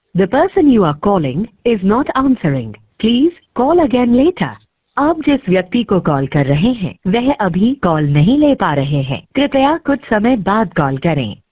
The person you are calling is not answering. Please call again later. आप जिस व्यक्ति को कॉल कर रहे हैं वह अभी कॉल नहीं ले पा रहे हैं। कृपया कुछ समय बाद कॉल करें।